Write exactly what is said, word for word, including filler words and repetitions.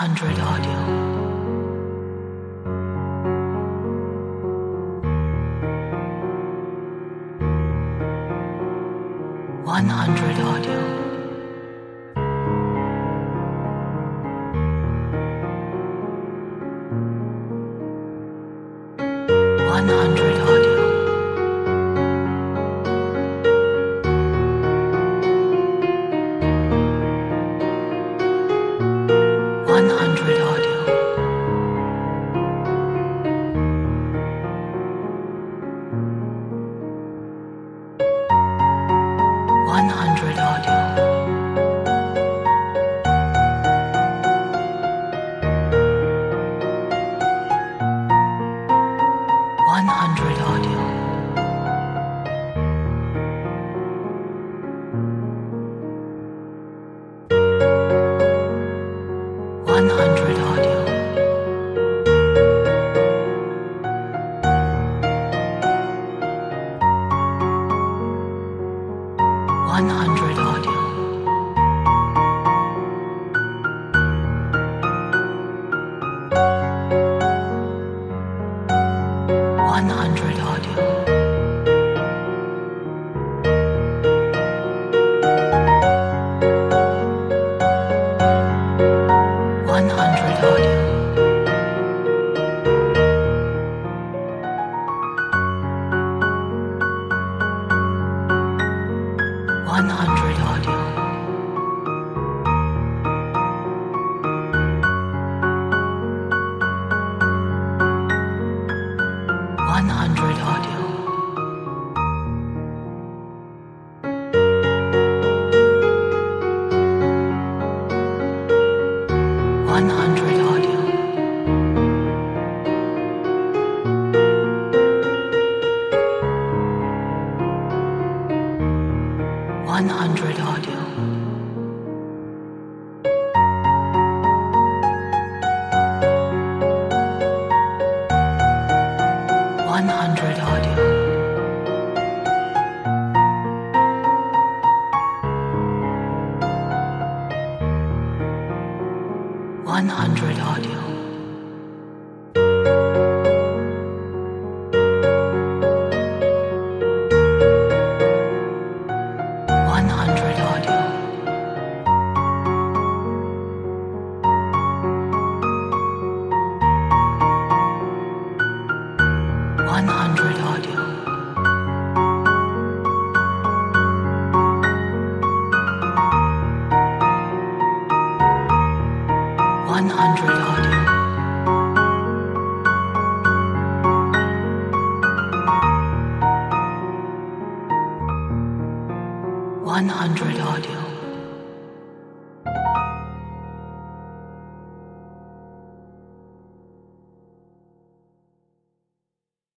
hundred audio. One hundred audio. One hundred audio. One hundred audio. One hundred audio. One hundred audio. One hundred audio. One hundred audio. One hundred audio. One hundred audio. One hundred audio. One hundred audio. One hundred audio. One hundred audio. One hundred audio. One hundred audio. One hundred audio. One hundred audio. One hundred audio. One hundred audio.